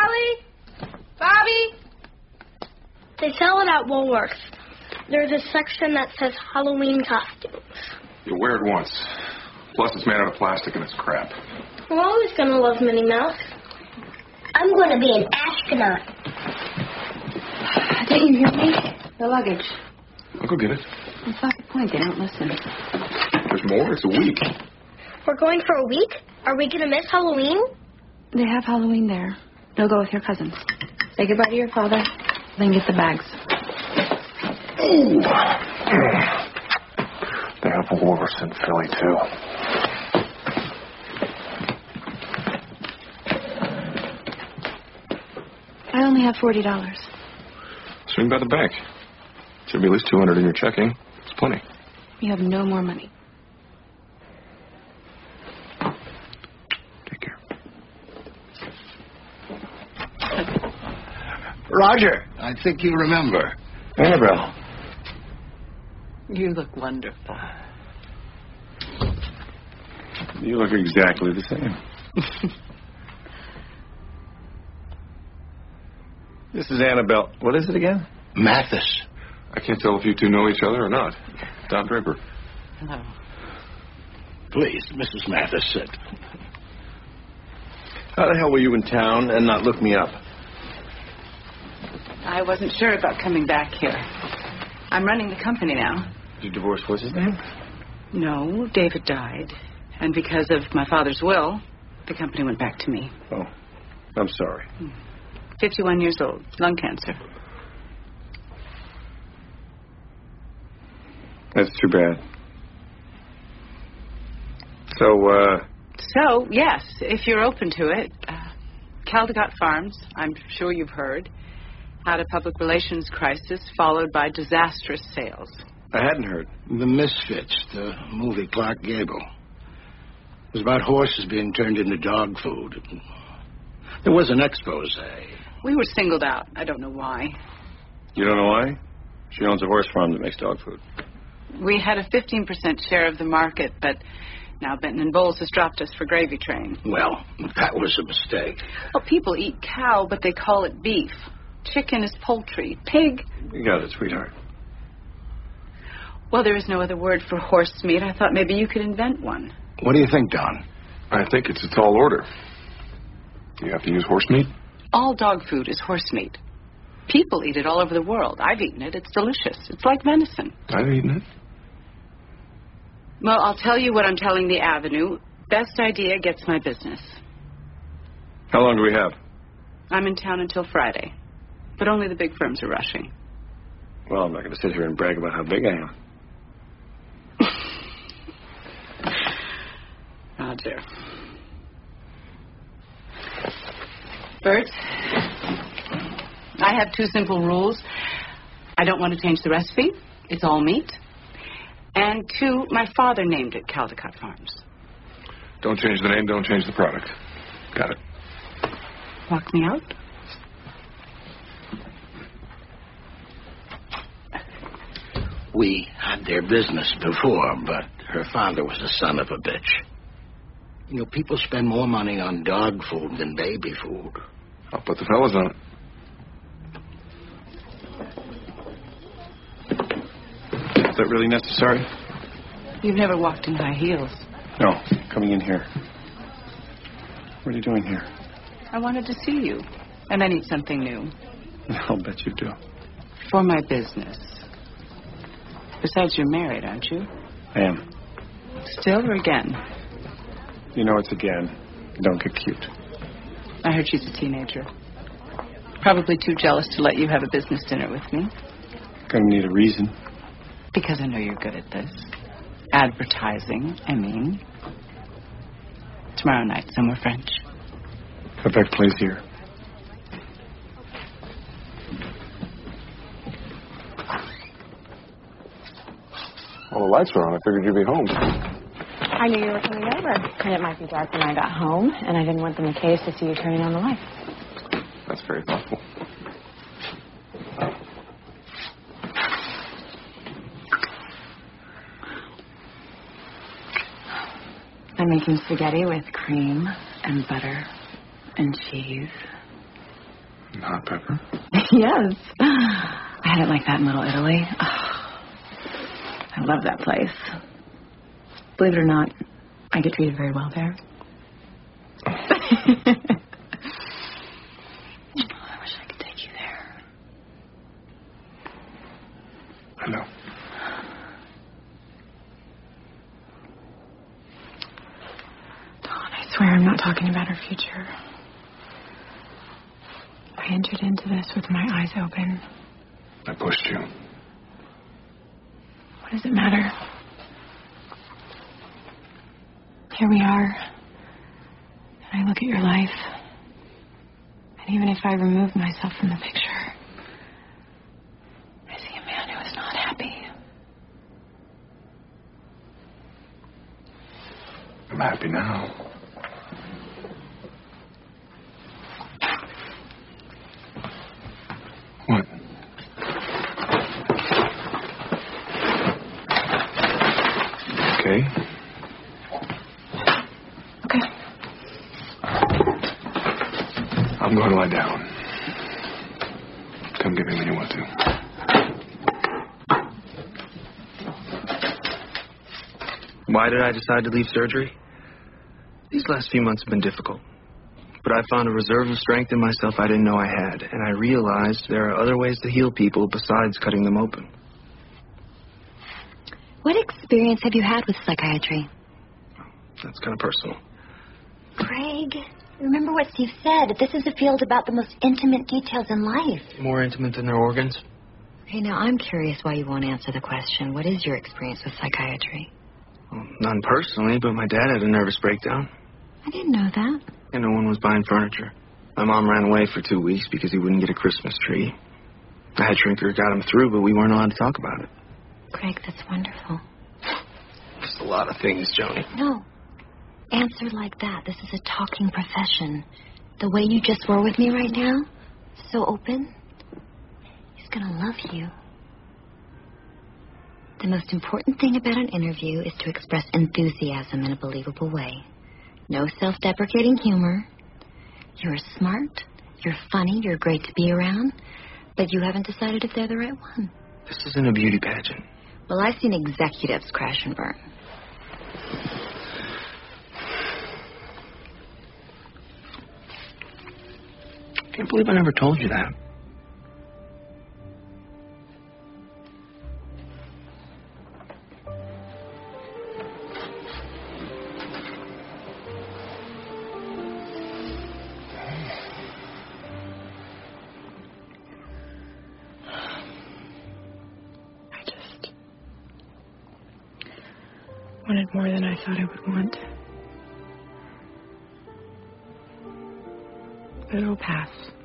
Sally? Bobby? They sell it at Woolworths. There's a section that says Halloween costumes. You wear it once. Plus, it's made out of plastic and it's crap. I'm always going to love Minnie Mouse. I'm going to be an astronaut. Didn't you hear me? The luggage. I'll go get it. It's not the point. They don't listen. There's more. It's a week. We're going for a week? Are we going to miss Halloween? They have Halloween there. They'll go with your cousins. Say goodbye to your father, then get the bags. Ooh. They have Woolworths in Philly, too. I only have $40. Swing by the bank. Should be at least $200 in your checking. It's plenty. You have no more money. Take care. Roger, I think you remember. Annabelle. You look wonderful. You look exactly the same. This is Annabelle. What is it again? Mathis. I can't tell if you two know each other or not. Don Draper. Hello. Please, Mrs. Mathis, sit. How the hell were you in town and not look me up? I wasn't sure about coming back here. I'm running the company now. You divorced, what's his name? No, David died. And because of my father's will, the company went back to me. Oh, I'm sorry. 51 years old, lung cancer. That's too bad. So, yes, if you're open to it, Caldecott Farms, I'm sure you've heard, had a public relations crisis followed by disastrous sales. I hadn't heard. The Misfits, the movie Clark Gable. It was about horses being turned into dog food. There was an expose. We were singled out. I don't know why. You don't know why? She owns a horse farm that makes dog food. We had a 15% share of the market, but now Benton and Bowles has dropped us for Gravy Train. Well, that was a mistake. Well, people eat cow, but they call it beef. Chicken is poultry. Pig. You got it, sweetheart. Well, there is no other word for horse meat. I thought maybe you could invent one. What do you think, Don? I think it's a tall order. Do you have to use horse meat? All dog food is horse meat. People eat it all over the world. I've eaten it. It's delicious. It's like venison. I've eaten it. Well, I'll tell you what I'm telling the Avenue. Best idea gets my business. How long do we have? I'm in town until Friday. But only the big firms are rushing. Well, I'm not going to sit here and brag about how big I am. Roger. Bert, I have two simple rules. I don't want to change the recipe. It's all meat. And two, my father named it Caldecott Farms. Don't change the name, don't change the product. Got it. Walk me out? We had their business before, but her father was a son of a bitch. You know, people spend more money on dog food than baby food. I'll put the fellas on it. Is that really necessary? You've never walked in high heels. No, coming in here. What are you doing here? I wanted to see you, and I need something new. I'll bet you do. For my business. Besides, you're married, aren't you? I am. Still or again? You know it's again. Don't get cute. I heard she's a teenager. Probably too jealous to let you have a business dinner with me. Gonna need a reason. Because I know you're good at this. Advertising, I mean. Tomorrow night, somewhere French. Quebec plays here. Well, the lights are on. I figured you'd be home. I knew you were coming over, and it might be dark when I got home, and I didn't want the McKays to see you turning on the lights. That's very thoughtful. I'm making spaghetti with cream and butter and cheese And hot pepper? Yes. I had it like that in Little Italy. Oh, I love that place. Believe it or not, I get treated very well there. I wish I could take you there. I know. Dawn, I swear I'm not talking about our future. I entered into this with my eyes open. I pushed you. What does it matter? Here we are. And I look at your life. And even if I remove myself from the picture, I see a man who is not happy. I'm happy now. What? Okay. Okay. I'm going to lie down. Come get me when you want to. Why did I decide to leave surgery? These last few months have been difficult. But I found a reserve of strength in myself I didn't know I had. And I realized there are other ways to heal people besides cutting them open. What experience have you had with psychiatry? That's kind of personal. Craig, remember what Steve said. This is a field about the most intimate details in life. More intimate than their organs? Hey, now I'm curious why you won't answer the question. What is your experience with psychiatry? Well, none personally, but my dad had a nervous breakdown. I didn't know that. And no one was buying furniture. My mom ran away for 2 weeks because he wouldn't get a Christmas tree. The head shrinker got him through, but we weren't allowed to talk about it. Craig, that's wonderful. It's a lot of things, Joni. No. Answer like that. This is a talking profession. The way you just were with me right now, so open, he's gonna love you. The most important thing about an interview is to express enthusiasm in a believable way. No self-deprecating humor. You're smart, you're funny, you're great to be around, but you haven't decided if they're the right one. This isn't a beauty pageant. Well, I've seen executives crash and burn. I can't believe I never told you that. Wanted more than I thought I would want. But it'll pass.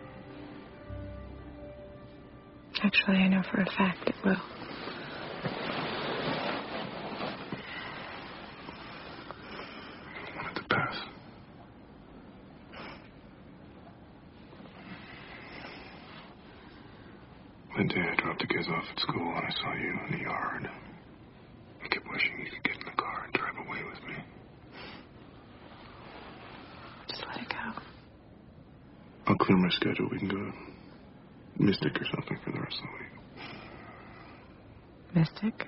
Actually, I know for a fact it will. I want it to pass. One day I dropped the kids off at school and I saw you in the yard. I kept wishing you could get in the car and drive away with me. Just let it go. I'll clear my schedule. We can go to Mystic or something for the rest of the week. Mystic?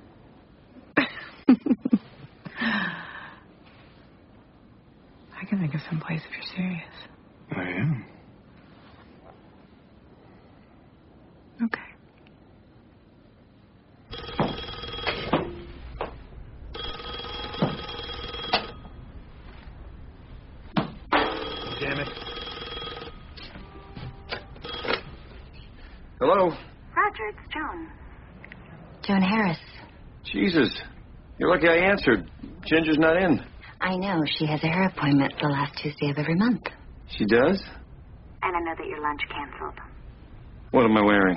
I can think of some place if you're serious. I am. Okay. Damn it. Hello? Roger, it's Joan. Joan Harris. Jesus. You're lucky I answered. Ginger's not in. I know. She has a hair appointment the last Tuesday of every month. She does? And I know that your lunch canceled. What am I wearing?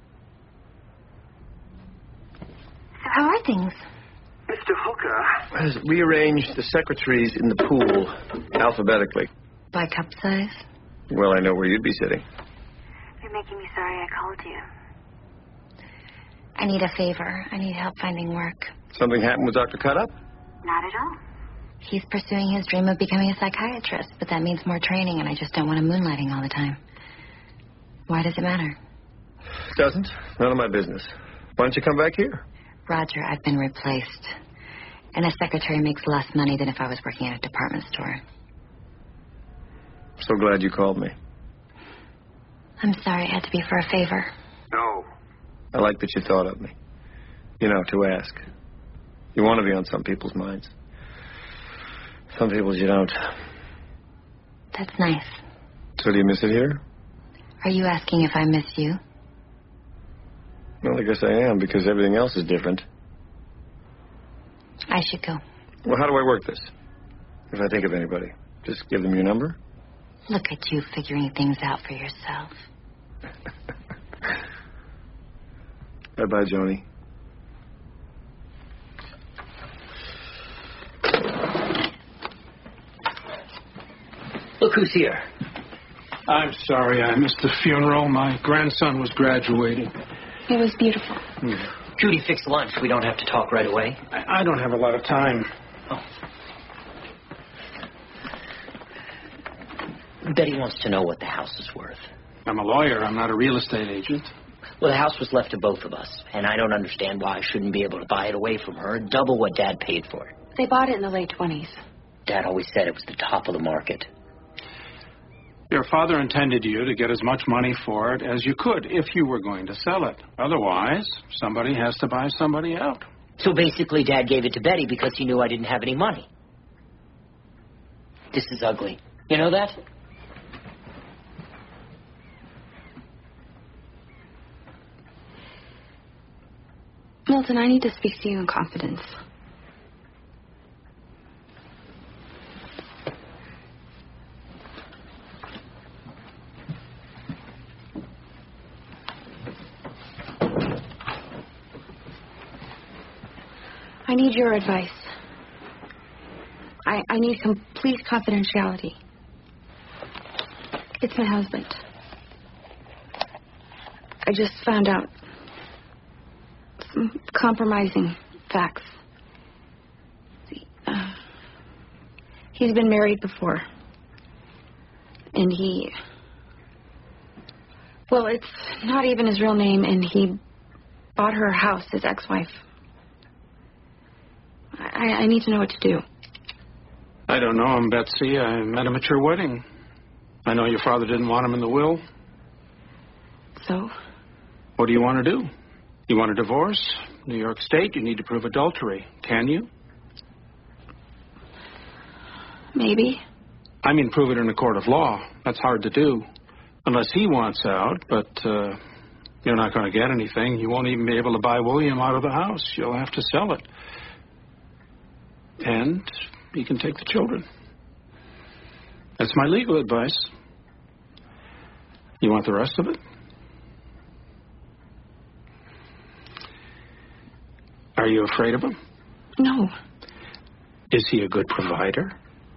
So how are things? Mr. Hooker has rearranged the secretaries in the pool alphabetically. By cup size? Well, I know where you'd be sitting. You're making me sorry I called you. I need a favor. I need help finding work. Something happened with Dr. Cutup? Not at all. He's pursuing his dream of becoming a psychiatrist, but that means more training, and I just don't want him moonlighting all the time. Why does it matter? Doesn't. None of my business. Why don't you come back here? Roger, I've been replaced. And a secretary makes less money than if I was working at a department store. So glad you called me. I'm sorry it had to be for a favor. No. I like that you thought of me. You know, to ask. You want to be on some people's minds. Some people's you don't. That's nice. So do you miss it here? Are you asking if I miss you? Well, I guess I am, because everything else is different. I should go. Well, how do I work this? If I think of anybody, just give them your number? Look at you figuring things out for yourself. Bye-bye, Joni. Look who's here. I'm sorry I missed the funeral. My grandson was graduating. It was beautiful. Judy fixed lunch. We don't have to talk right away. I don't have a lot of time. Oh. Betty wants to know what the house is worth. I'm a lawyer. I'm not a real estate agent. Well, the house was left to both of us, and I don't understand why I shouldn't be able to buy it away from her, double what Dad paid for it. They bought it in the late 20s. Dad always said it was the top of the market. Your father intended you to get as much money for it as you could if you were going to sell it. Otherwise, somebody has to buy somebody out. So basically, Dad gave it to Betty because he knew I didn't have any money. This is ugly. You know that? Milton, I need to speak to you in confidence. I need your advice. I need complete confidentiality. It's my husband. I just found out some compromising facts. He's been married before. And well, it's not even his real name, and he bought her house, his ex-wife. I need to know what to do. I don't know him, Betsy. I'm at a mature wedding. I know your father didn't want him in the will. So? What do you want to do? You want a divorce? New York State, you need to prove adultery. Can you? Maybe. I mean, prove it in a court of law. That's hard to do. Unless he wants out, but you're not going to get anything. You won't even be able to buy William out of the house. You'll have to sell it. And he can take the children. That's my legal advice. You want the rest of it? Are you afraid of him? No. Is he a good provider?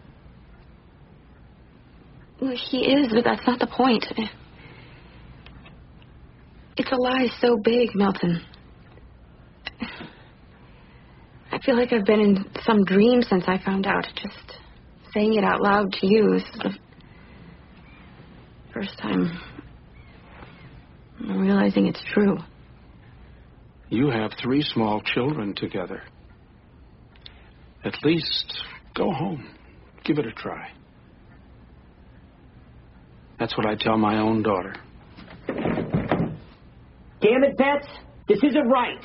Well, he is, but that's not the point. It's a lie so big, Milton. I feel like I've been in some dream since I found out. Just saying it out loud to you is the first time I'm realizing it's true. You have 3 small children together. At least go home. Give it a try. That's what I tell my own daughter. Damn it, Bets! This isn't right!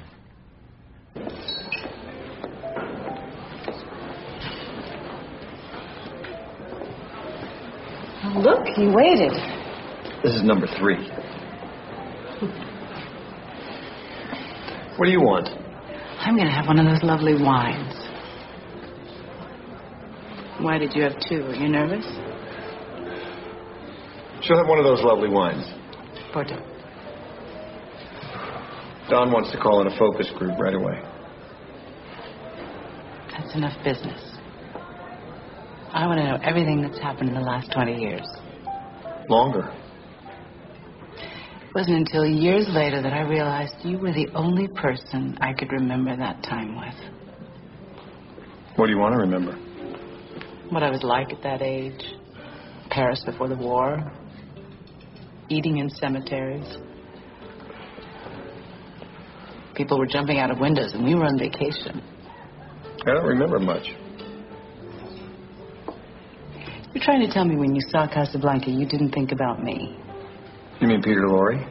Look, he waited. This is number 3. What do you want? I'm going to have one of those lovely wines. Why did you have 2? Are you nervous? She'll have one of those lovely wines. Porto. Don wants to call in a focus group right away. That's enough business. I want to know everything that's happened in the last 20 years. Longer. It wasn't until years later that I realized you were the only person I could remember that time with. What do you want to remember? What I was like at that age. Paris before the war. eating in cemeteries. People were jumping out of windows, and we were on vacation. I don't remember much. You're trying to tell me when you saw Casablanca, you didn't think about me. You mean Peter Lorre?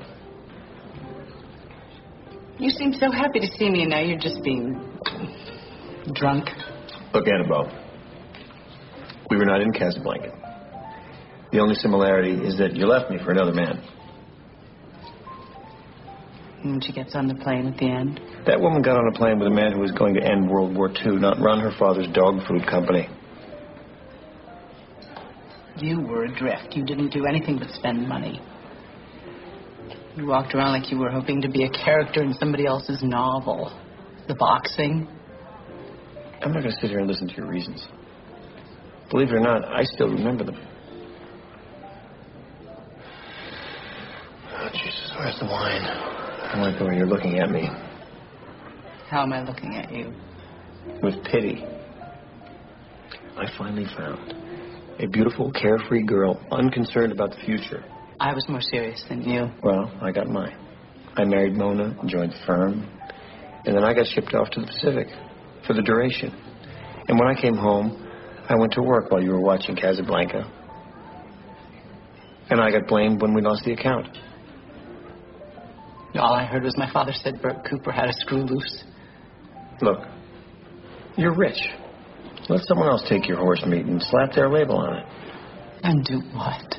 You seemed so happy to see me, and now you're just being drunk. Look, Annabelle. We were not in Casablanca. The only similarity is that you left me for another man. And she gets on the plane at the end. That woman got on a plane with a man who was going to end World War II, not run her father's dog food company. You were adrift. You didn't do anything but spend money. You walked around like you were hoping to be a character in somebody else's novel. The boxing. I'm not going to sit here and listen to your reasons. Believe it or not, I still remember them. Oh, Jesus, where's the wine? I like the way you're looking at me. How am I looking at you? With pity. I finally found a beautiful, carefree girl, unconcerned about the future. I was more serious than you. Well, I got mine. I married Mona, joined the firm, and then I got shipped off to the Pacific for the duration. And when I came home, I went to work while you were watching Casablanca. And I got blamed when we lost the account. All I heard was my father said Bert Cooper had a screw loose. Look, you're rich. Let someone else take your horse meat and slap their label on it. And do what?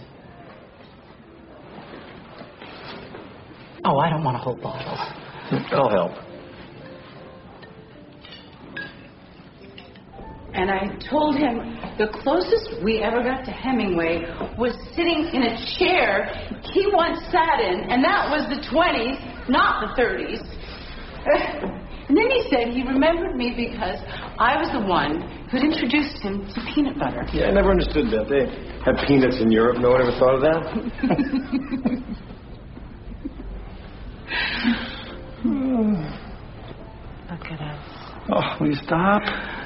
Oh, I don't want a whole bottle. I'll help. And I told him the closest we ever got to Hemingway was sitting in a chair he once sat in, and that was the 20s, not the 30s. And then he said he remembered me because I was the one who'd introduced him to peanut butter. Yeah, I never understood that. They had peanuts in Europe. No one ever thought of that. Look at us. Oh, will you stop?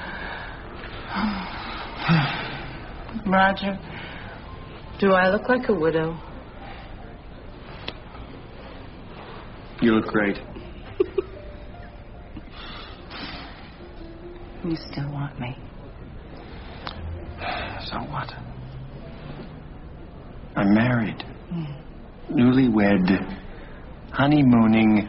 Roger, do I look like a widow? You look great. You still want me? So what? I'm married. Newlywed. Honeymooning.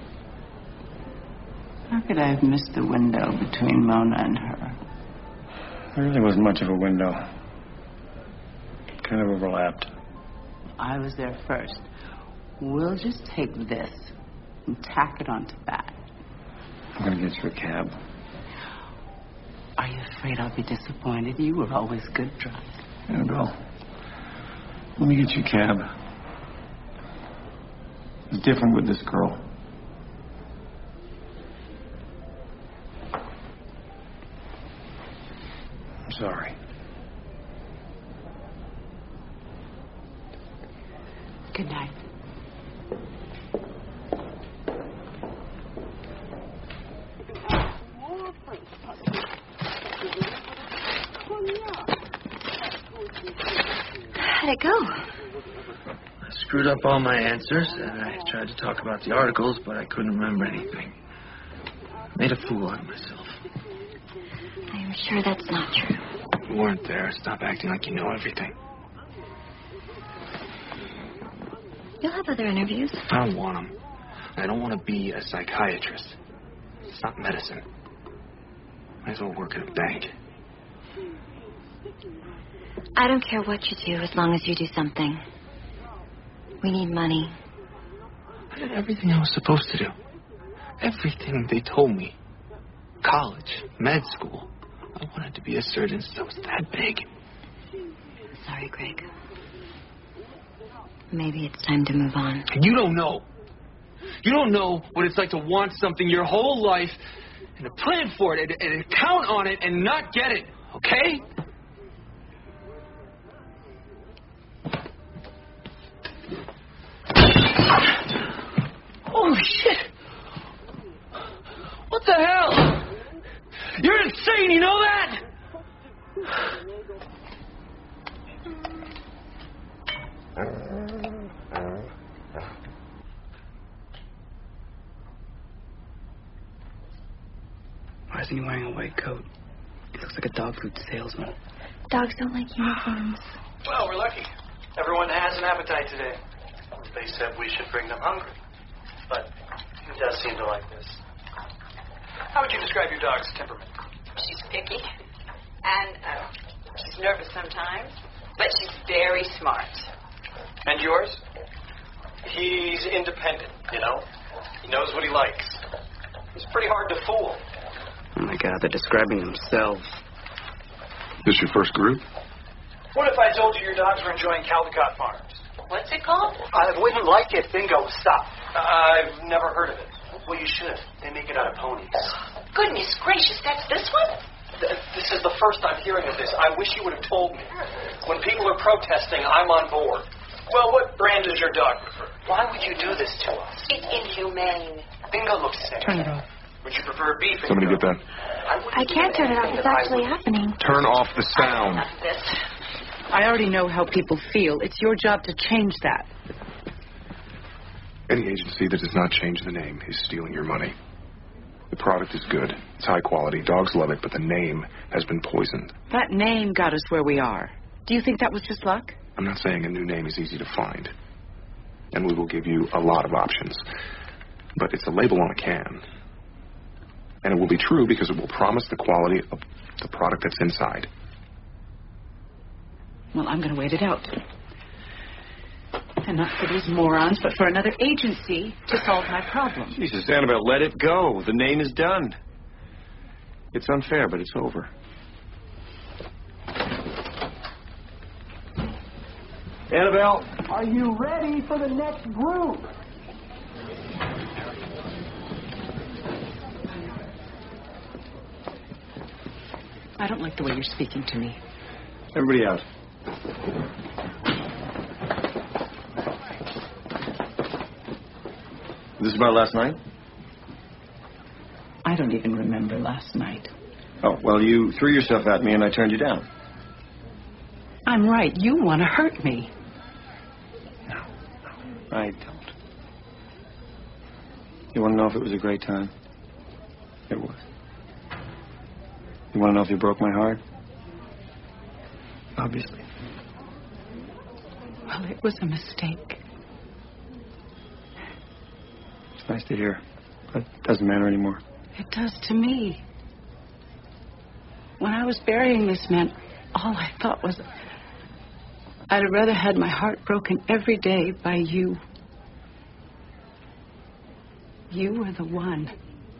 How could I have missed the window between Mona and her? There really wasn't much of a window. Kind of overlapped. I was there first. We'll just take this and tack it onto that. I'm going to get you a cab. Are you afraid I'll be disappointed? You were always good drunk. Annabelle, let me get you a cab. It's different with this girl. I'm sorry. Good night. How'd it go? I screwed up all my answers, and I tried to talk about the articles, but I couldn't remember anything. Made a fool out of myself. I'm sure that's not true. You weren't there. Stop acting like you know everything. You'll have other interviews. I don't want them. I don't want to be a psychiatrist. It's not medicine. Might as well work at a bank. I don't care what you do as long as you do something. We need money. I did everything I was supposed to do. Everything they told me. College, med school. I wanted to be a surgeon since I was that big. Sorry, Greg. Maybe it's time to move on. You don't know. You don't know what it's like to want something your whole life and to plan for it and count on it and not get it, okay? Holy shit! What the hell? You're insane, you know that? isn't he wearing a white coat? He looks like a dog food salesman. Dogs don't like uniforms. Well, we're lucky. Everyone has an appetite today. They said we should bring them hungry. But he does seem to like this. How would you describe your dog's temperament? She's picky. And she's nervous sometimes. But she's very smart. And yours? He's independent, you know? He knows what he likes. He's pretty hard to fool. Oh, my God, they're describing themselves. This your first group? What if I told you your dogs were enjoying Caldecott Farms? What's it called? I wouldn't like it. Bingo, stop. I've never heard of it. Well, you should. They make it out of ponies. Goodness gracious, that's this one? This is the first I'm hearing of this. I wish you would have told me. When people are protesting, I'm on board. Well, what brand does your dog prefer? Why would you do this to us? It's inhumane. Bingo looks sick. Turn it off. Would you prefer beef? Somebody get that. I can't turn it off. It's actually happening. Turn off the sound. I already know how people feel. It's your job to change that. Any agency that does not change the name is stealing your money. The product is good. It's high quality. Dogs love it, but the name has been poisoned. That name got us where we are. Do you think that was just luck? I'm not saying a new name is easy to find. And we will give you a lot of options. But it's a label on a can. And it will be true because it will promise the quality of the product that's inside. Well, I'm going to wait it out. And not for these morons, but for another agency to solve my problem. Jesus, Annabelle, let it go. The name is done. It's unfair, but it's over. Annabelle. Are you ready for the next group? I don't like the way you're speaking to me. Everybody out. This about last night? I don't even remember last night. Oh, well, you threw yourself at me and I turned you down. I'm right. You want to hurt me. No, I don't. You want to know if it was a great time? It was. You want to know if you broke my heart? Obviously. Well, it was a mistake. It's nice to hear, but it doesn't matter anymore. It does to me. When I was burying this man, all I thought was I'd have rather had my heart broken every day by you. You were the one.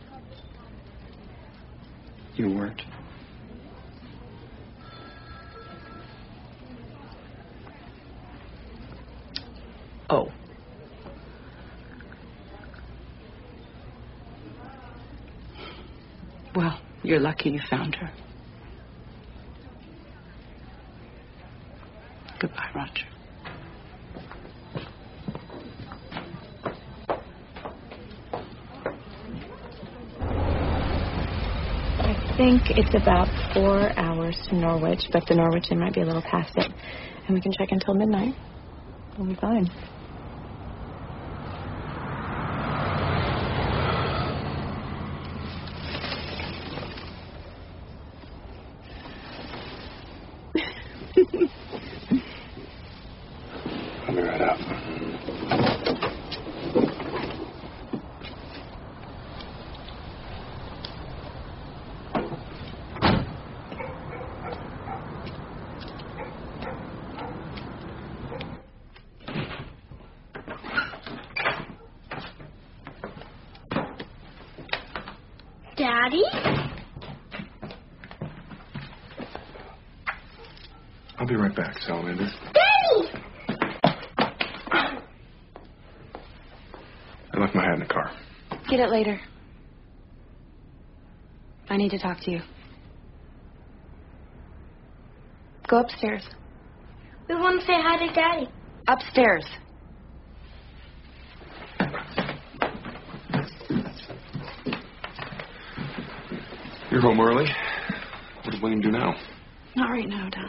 You weren't. Oh. Well, you're lucky you found her. Goodbye, Roger. I think it's about 4 hours to Norwich, but the Norwich Inn might be a little past it. And we can check until midnight. We'll be fine. I'll be right out. Daddy? I'll be right back, Salamander. Daddy! I left my hat in the car. Get it later. I need to talk to you. Go upstairs. We want to say hi to Daddy. Upstairs. You're home early. What does William do now? Not right now, Dad.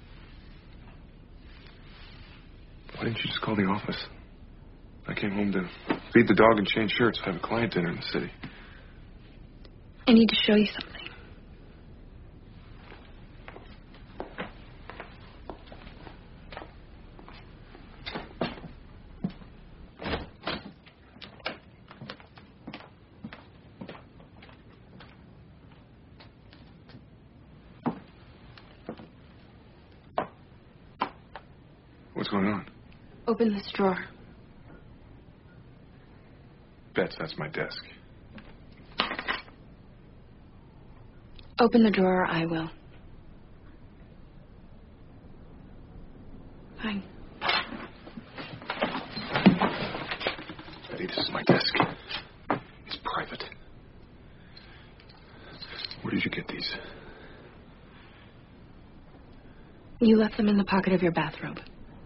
Why didn't you just call the office? I came home to feed the dog and change shirts. I have a client dinner in the city. I need to show you something. What's going on? Open this drawer. Bets, that's my desk. Open the drawer, or I will. Fine. Betty, this is my desk. It's private. Where did you get these? You left them in the pocket of your bathrobe.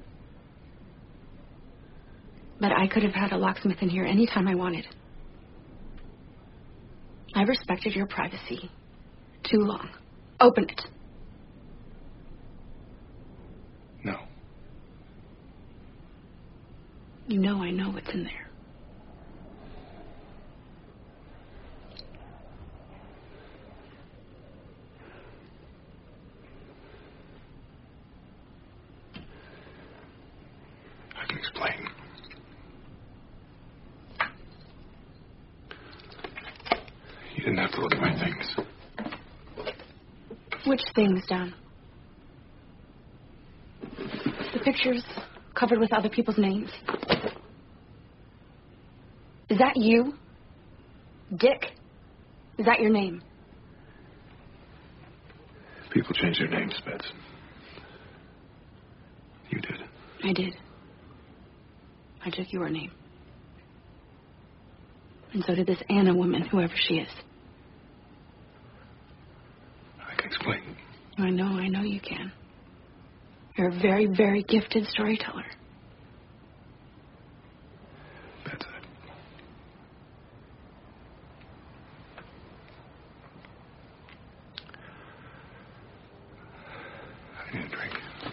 But I could have had a locksmith in here any time I wanted. I respected your privacy too long. Open it. No. You know I know what's in there. I can explain. You didn't have to look at my things. Which things, Dan? The pictures covered with other people's names. Is that you? Dick? Is that your name? People change their names, Bets. You did. I did. I took your name. And so did this Anna woman, whoever she is. I can explain. I know you can. You're a very, very gifted storyteller. That's it. I need a drink.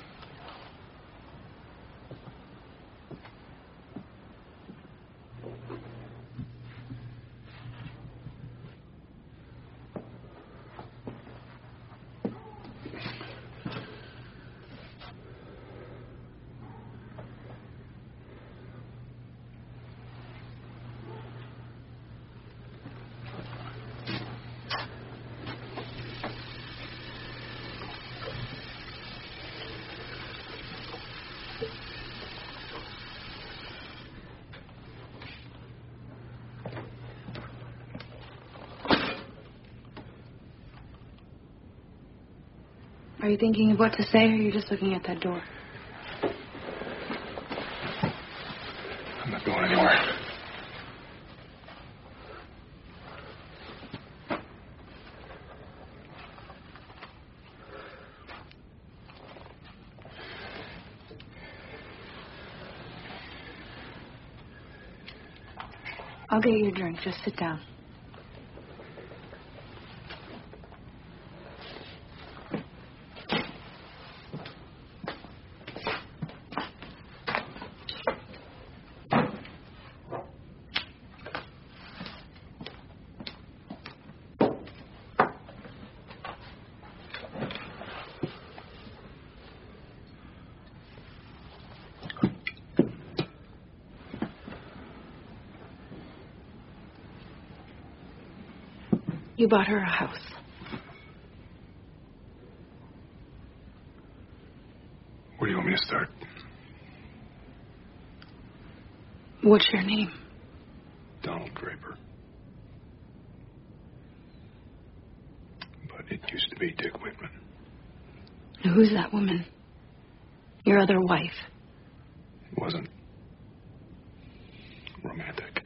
Are you thinking of what to say, or are you just looking at that door? I'm not going anywhere. I'll get you a drink. Just sit down. You bought her a house. Where do you want me to start? What's your name? Donald Draper. But it used to be Dick Whitman. Who's that woman? Your other wife. It wasn't romantic.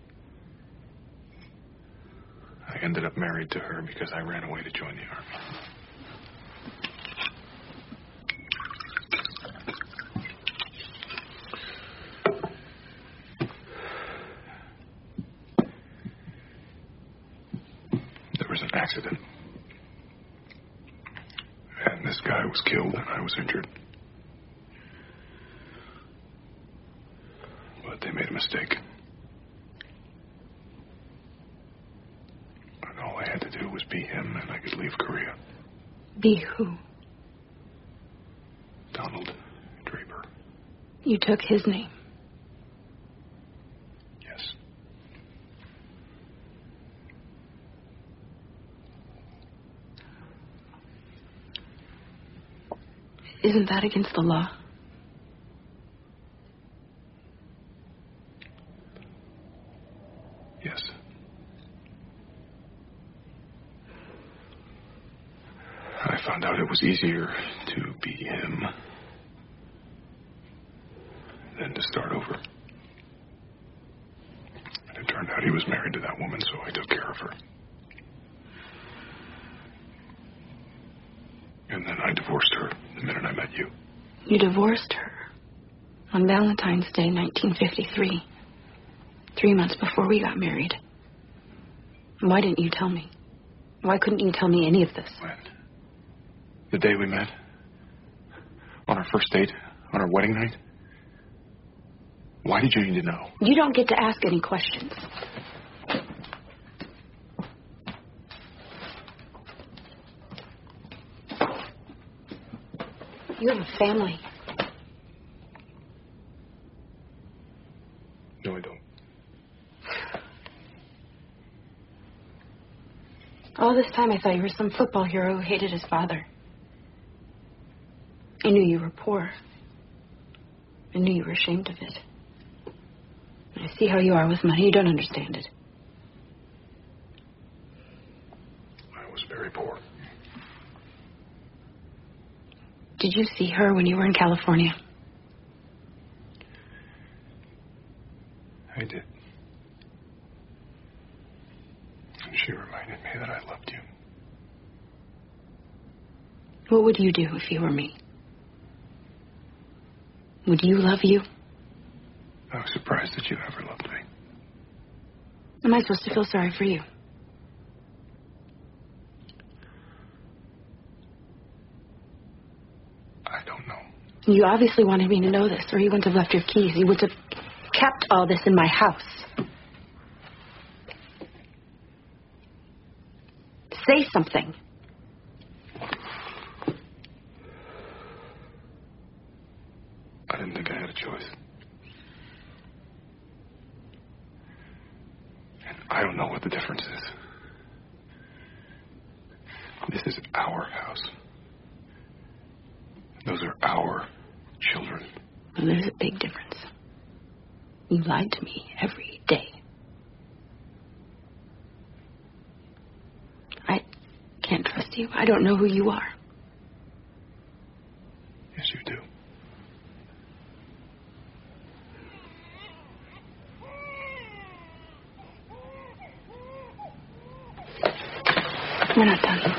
I ended up married to her because I ran away to join the army. There was an accident. And this guy was killed and I was injured. But they made a mistake. All I had to do was be him, and I could leave Korea. Be who? Donald Draper. You took his name. Yes. Isn't that against the law? found out it was easier to be him than to start over. And it turned out he was married to that woman, so I took care of her. And then I divorced her the minute I met you. You divorced her on Valentine's Day, 1953. 3 months before we got married. Why didn't you tell me? Why couldn't you tell me any of this? When? The day we met? On our first date? On our wedding night? Why did you need to know? You don't get to ask any questions. You have a family. No, I don't. All this time I thought you were some football hero who hated his father. I knew you were poor. I knew you were ashamed of it. I see how you are with money. You don't understand it. I was very poor. Did you see her when you were in California? I did. And she reminded me that I loved you. What would you do if you were me? Would you love you? I was surprised that you ever loved me. Am I supposed to feel sorry for you? I don't know. You obviously wanted me to know this, or you wouldn't have left your keys. You would have kept all this in my house. Say something. I didn't think I had a choice. And I don't know what the difference is. This is our house. Those are our children. Well, there's a big difference. You lied to me every day. I can't trust you. I don't know who you are. Yes, you do. We're not done.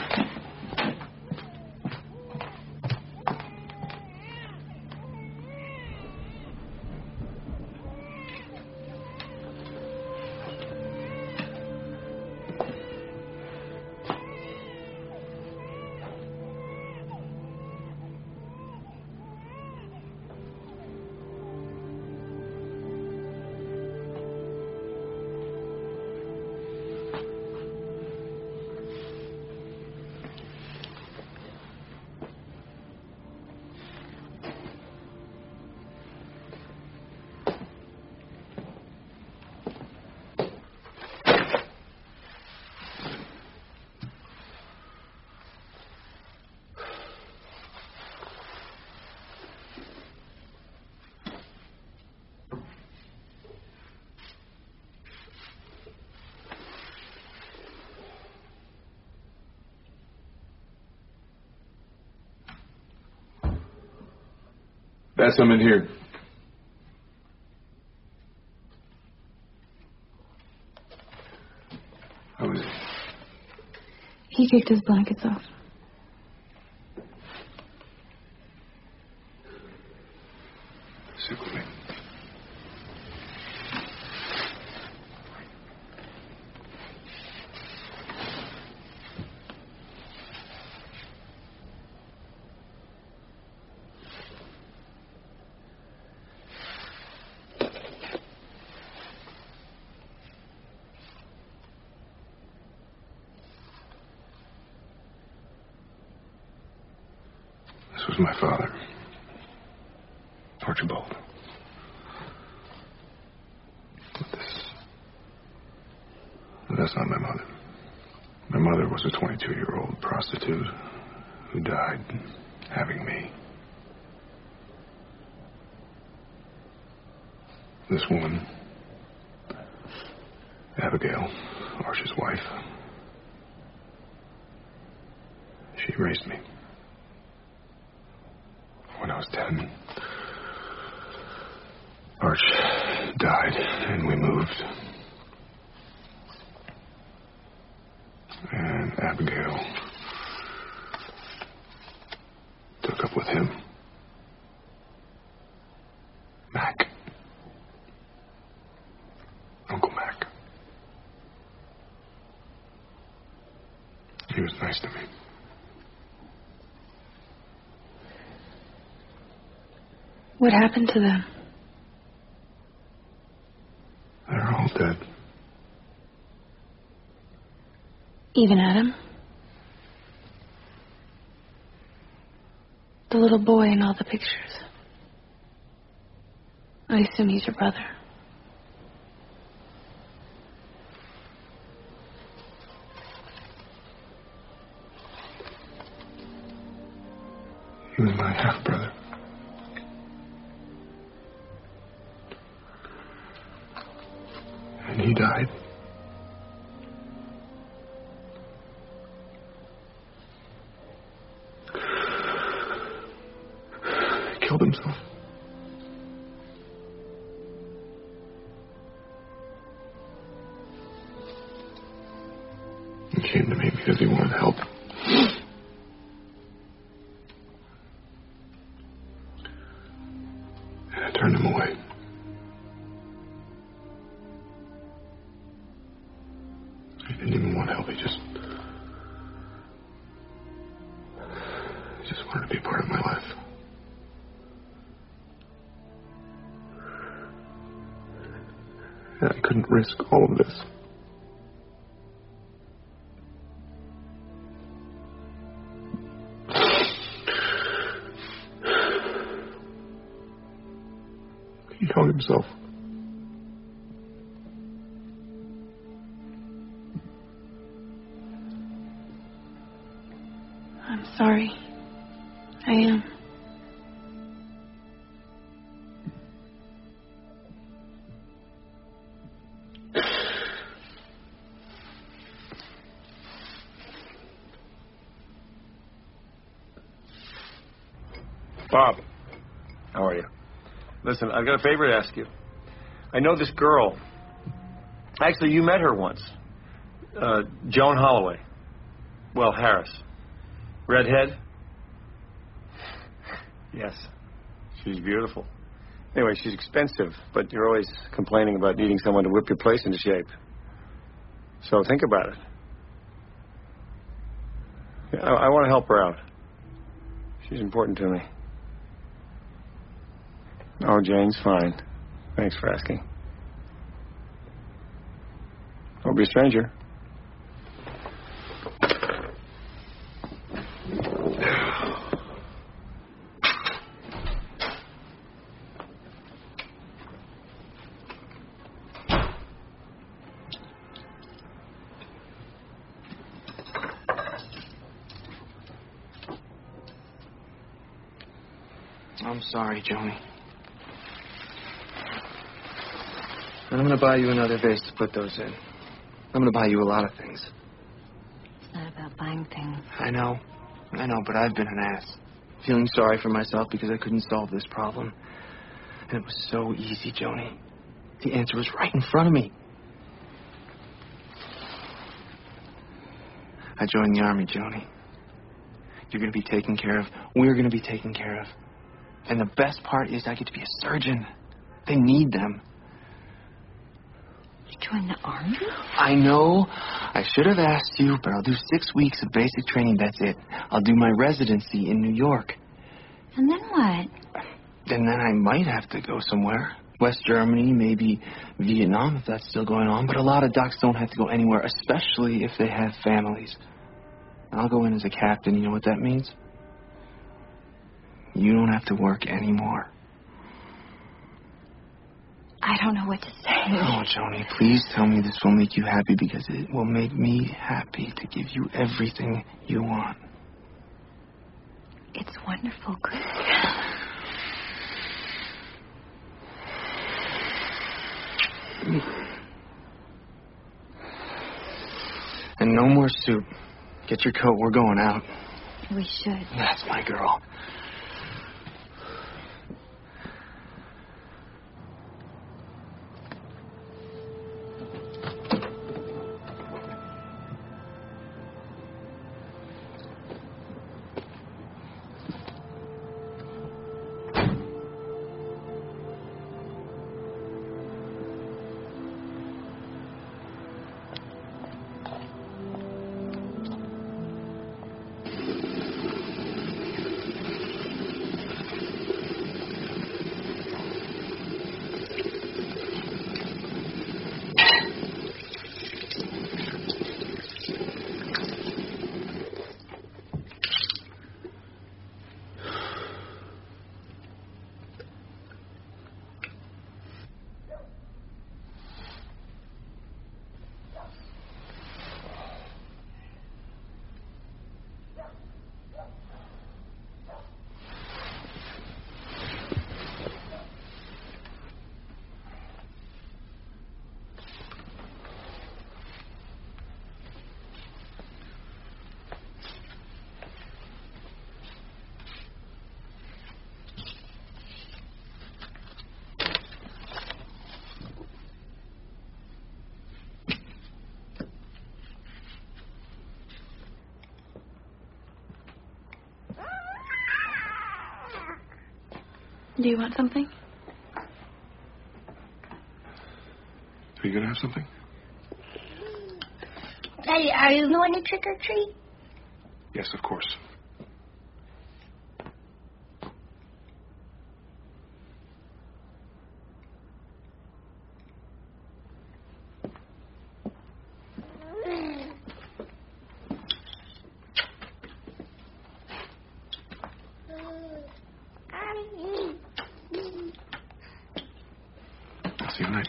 That's him in here. How is he? He kicked his blankets off. Sit with me. This was my father, Archibald. That's not my mother. My mother was a 22-year-old prostitute who died having me. This woman, Abigail, Arch's wife, she raised me. when I was 10, Arch died, and we moved. And Abigail took up with him. Mac. Uncle Mac. He was nice to me. What happened to them? They're all dead. Even Adam? The little boy in all the pictures. I assume he's your brother. He was my half-brother. And he died. He killed himself. He came to me because he wanted help. And I turned him away. He didn't even want help. He just wanted to be part of my life. And I couldn't risk all of this. He hung himself. I'm sorry. I am. Bob, how are you? Listen, I've got a favor to ask you. I know this girl. Actually, you met her once. Joan Holloway. Well, Harris. Redhead? Yes. She's beautiful. Anyway, she's expensive, but you're always complaining about needing someone to whip your place into shape. So think about it. I want to help her out. She's important to me. Oh, Jane's fine. Thanks for asking. Don't be a stranger. I'm sorry, Joni. I'm going to buy you another vase to put those in. I'm going to buy you a lot of things. It's not about buying things. I know, but I've been an ass. Feeling sorry for myself because I couldn't solve this problem. And it was so easy, Joni. The answer was right in front of me. I joined the Army, Joni. You're going to be taken care of. We're going to be taken care of. And the best part is I get to be a surgeon. They need them. You joined the Army? I know. I should have asked you, but I'll do 6 weeks of basic training. That's it. I'll do my residency in New York. And then what? And then I might have to go somewhere. West Germany, maybe Vietnam, if that's still going on. But a lot of docs don't have to go anywhere, especially if they have families. I'll go in as a captain. You know what that means? You don't have to work anymore. I don't know what to say. Oh, Joni, please tell me this will make you happy, because it will make me happy to give you everything you want. It's wonderful, Chris. And no more soup. Get your coat. We're going out. We should. That's my girl. Do you want something? Are you going to have something? Daddy, are you going to trick or treat? Yes, of course. I'll see you tonight.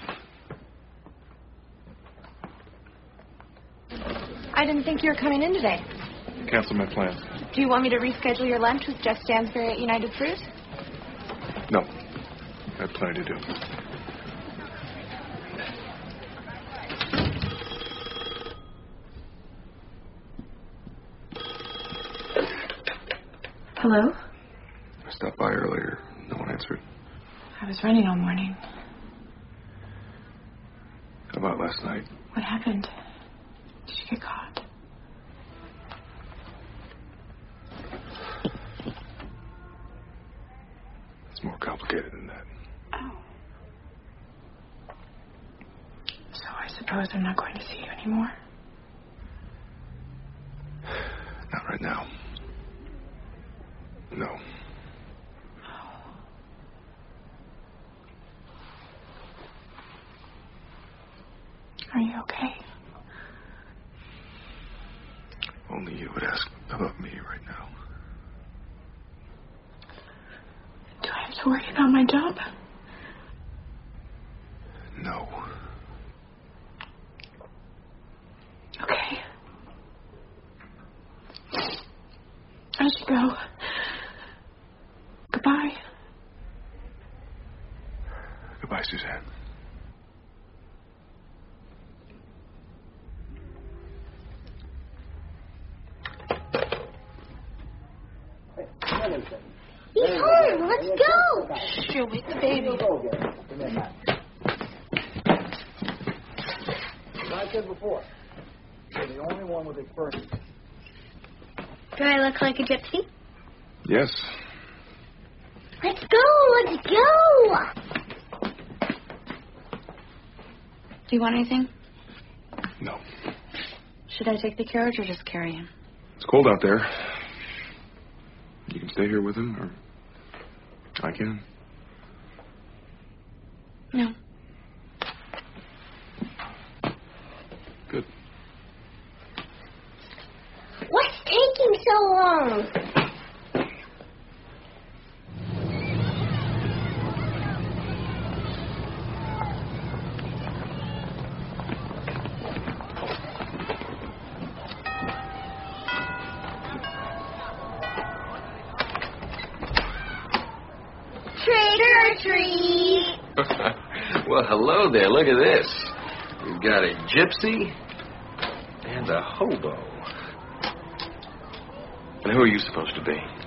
I didn't think you were coming in today. Cancel my plans. Do you want me to reschedule your lunch with Jeff Stansberry at United Fruit? No. I have plenty to do. Hello? I stopped by earlier. No one answered. I was running all morning. How about last night? What happened? Did you get caught? It's more complicated than that. Oh. So I suppose I'm not going to see you anymore? Not right now. No. Are you okay? Only you would ask about me right now. Do I have to worry about my job? No. Okay. I should go. Goodbye. Goodbye, Suzanne. He's home. Let's go. She'll wake the baby. As I said before, you're the only one with experience. Do I look like a gypsy? Yes. Let's go. Let's go. Do you want anything? No. Should I take the carriage or just carry him? It's cold out there. You can stay here with him, or I can. No. Good. What's taking so long? Trick or treat. Well, hello there. Look at this. We've got a gypsy and a hobo. And who are you supposed to be?